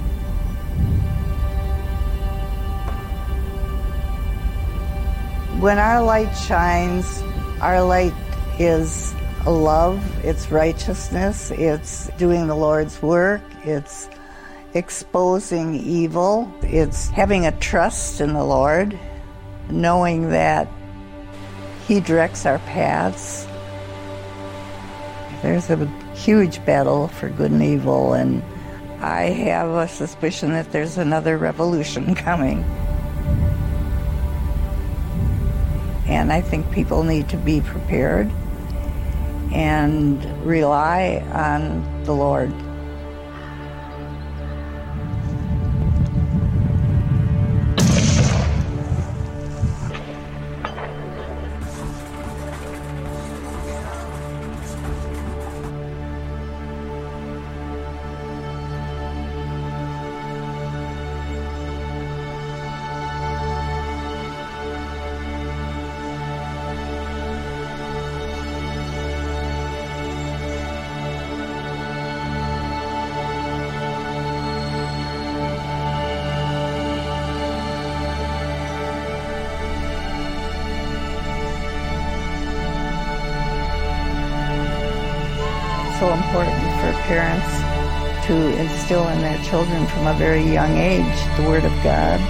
When our light shines, our light is love, it's righteousness, it's doing the Lord's work, it's exposing evil, it's having a trust in the Lord, knowing that He directs our paths. There's a huge battle for good and evil, and I have a suspicion that there's another revolution coming. And I think people need to be prepared and rely on the Lord. So important for parents to instill in their children from a very young age the Word of God.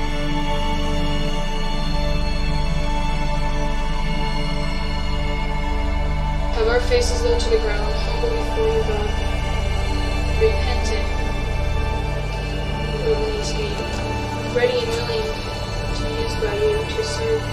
Have our faces low to the ground, humble before you, God, repentant of needs be, ready and willing to be used by you to serve.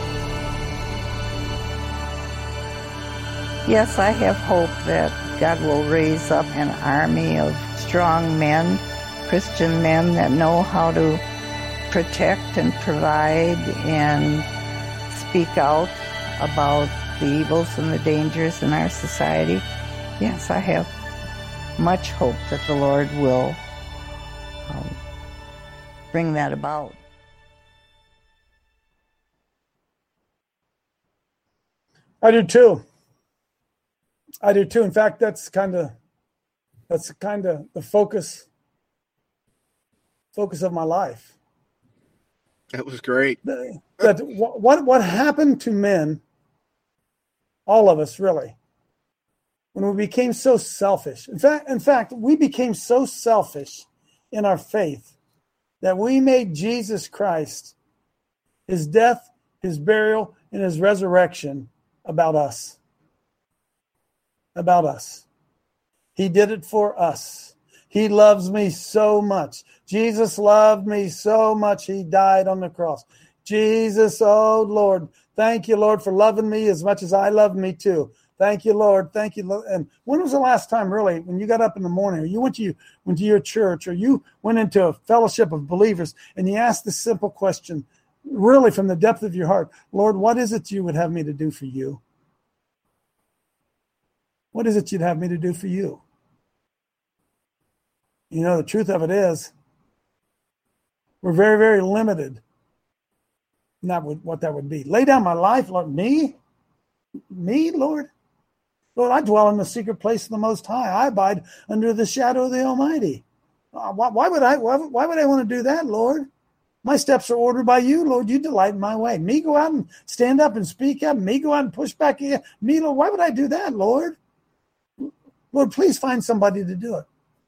Yes, I have hope that God will raise up an army of strong men, Christian men that know how to protect and provide and speak out about the evils and the dangers in our society. Yes, I have much hope that the Lord will bring that about. I do too. In fact, that's kind of the focus of my life. That was great. That what happened to men, all of us really, when we became so selfish. In fact, we became so selfish in our faith that we made Jesus Christ, his death, his burial, and his resurrection about us. About us. He did it for us. He loves me so much. Jesus loved me so much. He died on the cross. Jesus, oh Lord, thank you, Lord, for loving me as much as I love me too. Thank you, Lord. Thank you, Lord. And when was the last time, really, when you got up in the morning, or you went to your church, or you went into a fellowship of believers, and you asked this simple question, really from the depth of your heart, Lord, what is it you would have me to do for you? What is it you'd have me to do for you? You know, the truth of it is, we're very, very limited. Not what that would be. Lay down my life, Lord. Me, Lord. Lord, I dwell in the secret place of the Most High. I abide under the shadow of the Almighty. Why would I want to do that, Lord? My steps are ordered by you, Lord. You delight in my way. Me go out and stand up and speak up. Me go out and push back. Me, Lord, why would I do that, Lord? Lord, please find somebody to do it.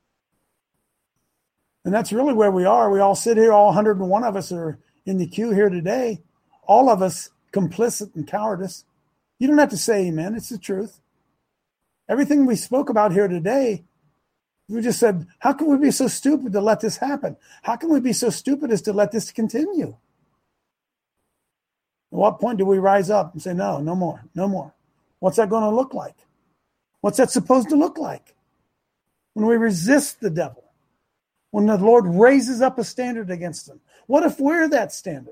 And that's really where we are. We all sit here, all 101 of us are in the queue here today. All of us complicit in cowardice. You don't have to say amen. It's the truth. Everything we spoke about here today, we just said, how can we be so stupid to let this happen? How can we be so stupid as to let this continue? At what point do we rise up and say, no more, no more? What's that going to look like? What's that supposed to look like? When we resist the devil, when the Lord raises up a standard against him, what if we're that standard?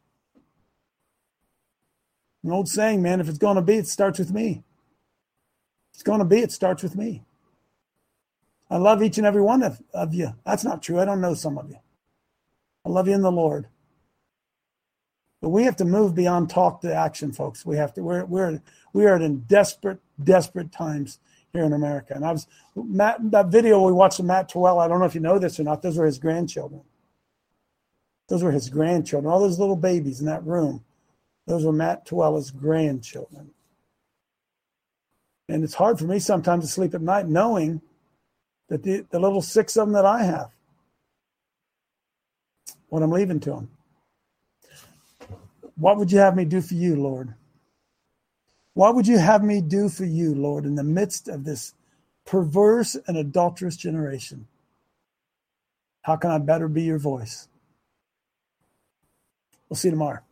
An old saying, man, if it's going to be, it starts with me. It's going to be, it starts with me. I love each and every one of you. That's not true. I don't know some of you. I love you in the Lord. But we have to move beyond talk to action, folks. We have to. We are in desperate times here in America. And that video we watched of Matt Terrell, I don't know if you know this or not, those were his grandchildren. Those were his grandchildren. All those little babies in that room, those were Matt Terrell's grandchildren. And it's hard for me sometimes to sleep at night knowing that the little 6 of them that I have, what I'm leaving to them. What would you have me do for you, Lord? What would you have me do for you, Lord, in the midst of this perverse and adulterous generation? How can I better be your voice? We'll see you tomorrow.